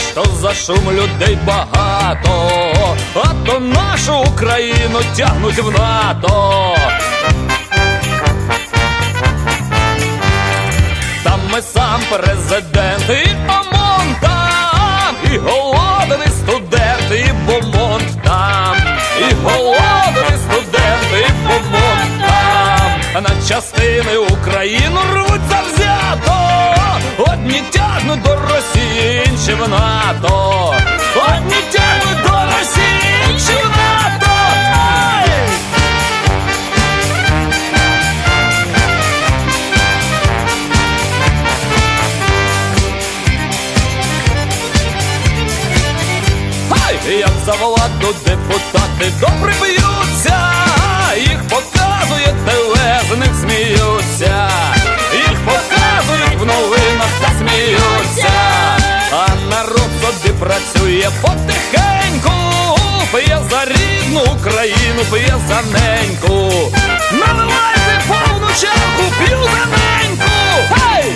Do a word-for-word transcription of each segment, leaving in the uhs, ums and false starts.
що за шум людей багато, а то нашу Україну тягнуть в НАТО. Там ми сам президент, і ОМОН там, і голодний студент, і бомонд там, і голодний студент, і бомонд там. На частини Україну рвуть завзято, одні тягнуть до Росії, інші в НАТО. Одні тягнуть до Росії, інші в НАТО. Ай! Як за владу депутати добре б'ються, їх показує ТВ, з них сміються, їх показують в новинах та сміються, а народ собі працює потихеньку, п'є за рідну Україну, п'є за неньку. Наливайте повну чарку, п'ю за неньку. Хей!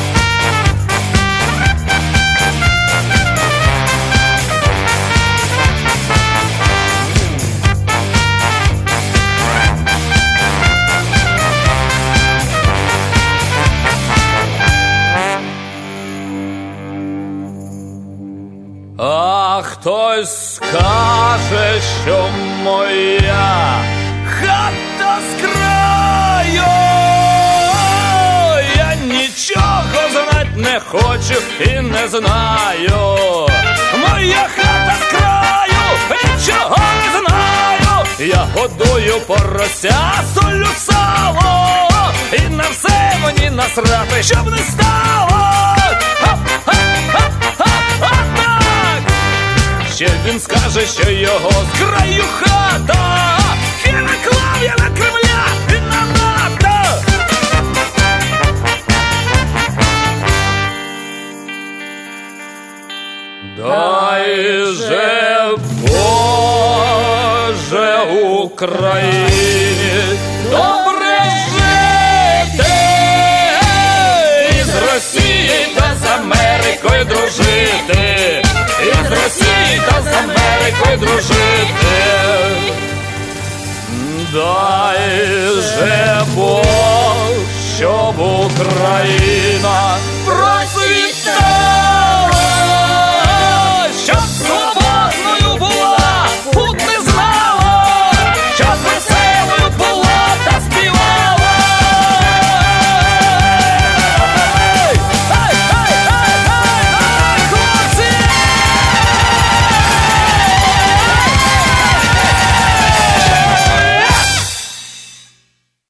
А хтось скаже, що моя хата з краю, я нічого знать не хочу і не знаю. Моя хата з краю, нічого не знаю. Я годую порося, солю сало, і на все мені насрати, щоб не стало. Ще він скаже, що його з краю хата, і наклав я на Кремля і на НАТО. Дай же Боже Україні добре жити, і з Росією та з Америкою дружити, і з Росією та з Америкою дружити. Дай же Бог, щоб Україна